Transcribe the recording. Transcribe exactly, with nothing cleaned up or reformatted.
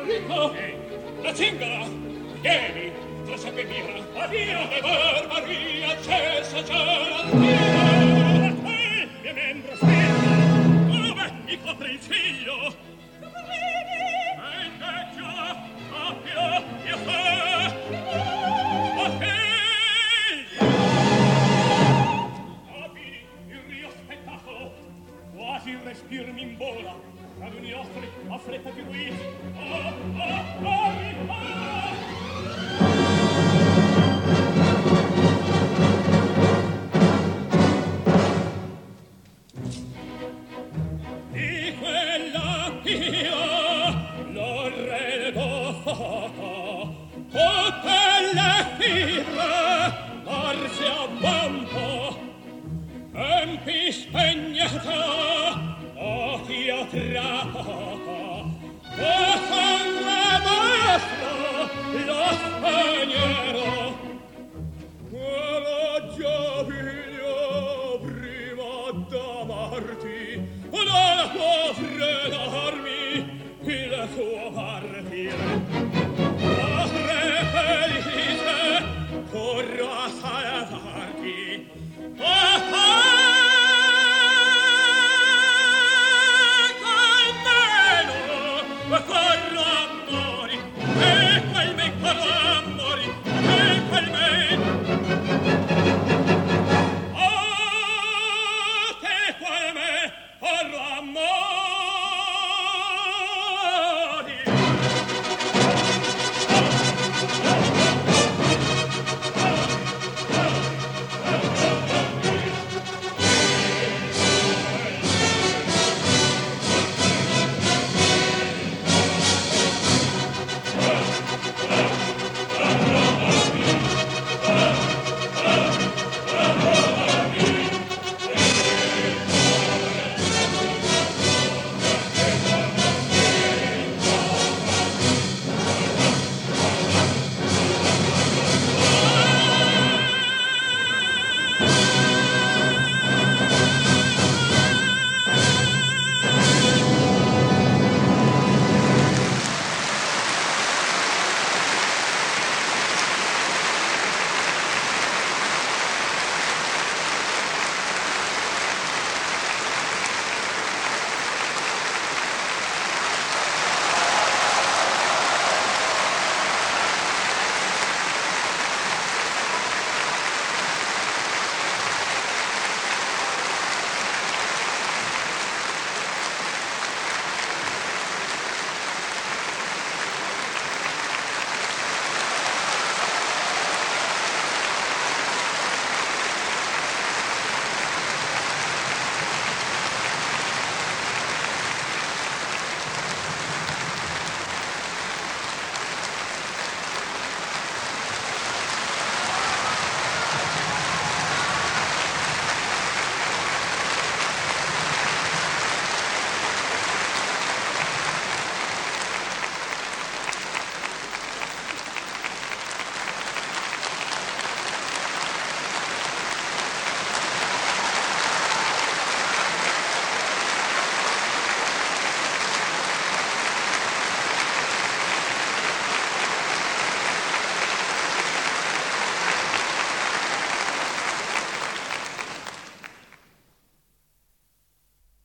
Enrico! La zingara! Vieni! Tra sape mira! Addio! E barbaria! Cessa già la tira! A te, mie membra stessa! Dove mi copre il figlio? E invece, sappia, io fe! A figli! Abili, il rio spettacolo! Quasi il respir m'imbola! Ad ogni offre, affretta di lui! Oh, oh, oh, oh! Di quella io lo rego foco, tutte le fibre parsi a vampo, empi spegnata, occhio tra poco, o sangue vostro lo spegnerò. Quella già figlio prima d'amarti, non può fredarmi il tuo partire. Ore felice, corro a salvarti. Oh, oh! Corro a mori, e quel me corro a mori, e quel me